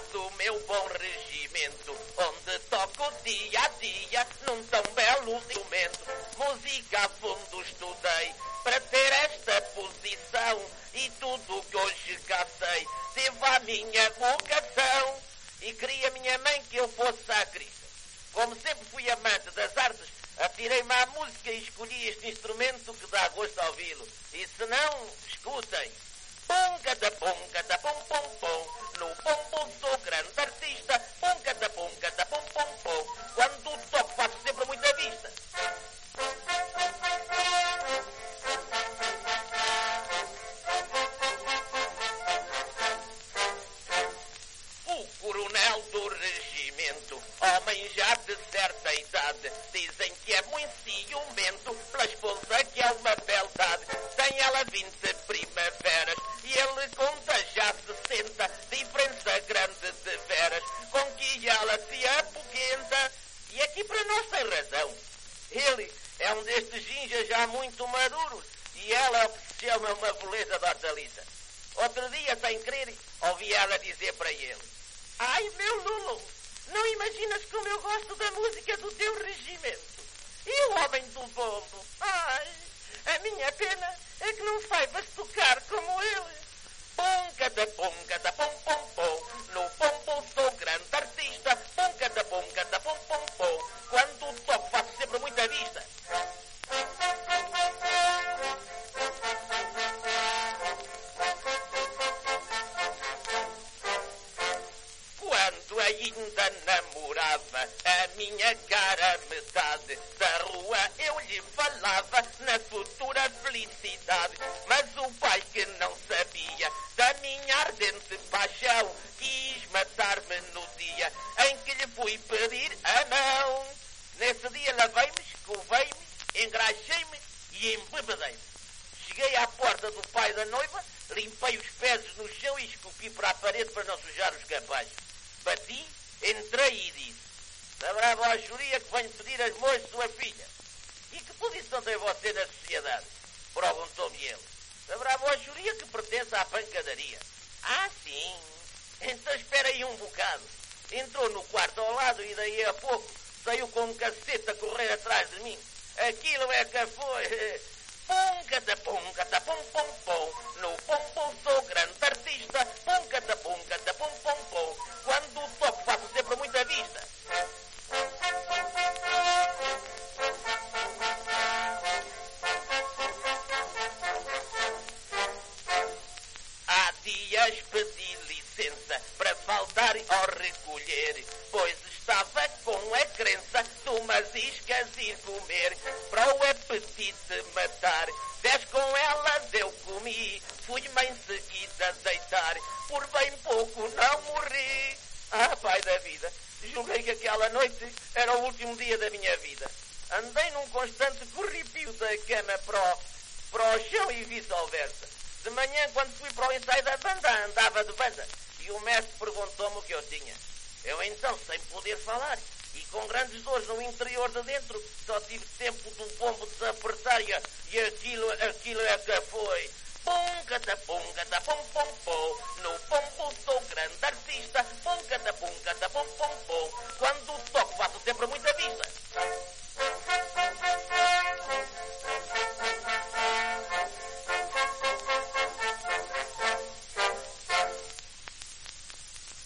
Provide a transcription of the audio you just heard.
do meu bom regimento, onde toco dia a dia num tão belo instrumento. Música a fundo estudei para ter esta posição, e tudo que hoje cá sei teve a minha vocação. E queria minha mãe que eu fosse sacrista. Como sempre fui amante das artes, atirei-me à música e escolhi este instrumento que dá gosto a ouvi-lo. E se não, escutem. Punga da pum pum, no pum pum sou grande artista. Punga da pum pum, quando toco faço sempre muita vista. O coronel do regimento, homem já de certa idade, dizem que é muito ciumento pela esposa que é uma beldade. Tem ela 20 primaveras e ele conta já 60, diferença grande de veras, com que ela se apoquenta. E aqui para nós tem razão. Ele é um destes ginjas já muito maduros e ela é o que se chama uma beleza de hortaliça. Outro dia, sem querer, ouvi ela dizer para ele: ai, meu Lulu, não imaginas como eu gosto da música do teu regimento. E o homem do bombo? Ai, a minha pena é que não saibas tocar como ele. Punga da pum pum, no pum sou grande artista. Punga da pum pum, quando toco faço sempre muita vista. Quando ainda namorava a minha cara metade, da rua eu lhe falava na futura felicidade. Mas o pai, que não sabia da minha ardente paixão, quis matar-me no dia em que lhe fui pedir a mão. Nesse dia lavei-me, escovei-me, engraxei-me e embebedei-me. Cheguei à porta do pai da noiva, limpei os pés no chão e esculpi para a parede para não sujar os capazes. Bati, entrei e disse: saberá a boachuria que venho pedir as mãos de sua filha. E que posição tem você na sociedade? Perguntou-me ele. Saberá a boachuria que pertence à pancadaria. Ah, sim. Então espera aí um bocado. Entrou no quarto ao lado e daí a pouco saiu com um cacete a correr atrás de mim. Aquilo é que foi. Punga da pum pum, no pum sou grande artista. Punga da pum pum, quando toco faço sempre muita vista. Há dias pedi licença para faltar ao recolher, pois estava com a crença de umas iscas ir comer. Para o apetite matar, 10 com elas eu comi. Fui-me em seguida deitar, por bem pouco não morri. Ah, pai da vida, julguei que aquela noite era o último dia da minha vida. Andei num constante corripio da cama para o chão e vice-versa. De manhã, quando fui para o ensaio da banda, andava de banda. E o mestre perguntou-me o que eu tinha. Eu então, sem poder falar, e com grandes dores no interior de dentro, só tive tempo do bombo desapertar e aquilo é que foi. Punga da pum pum, no pum sou grande artista. Punga da pum pum.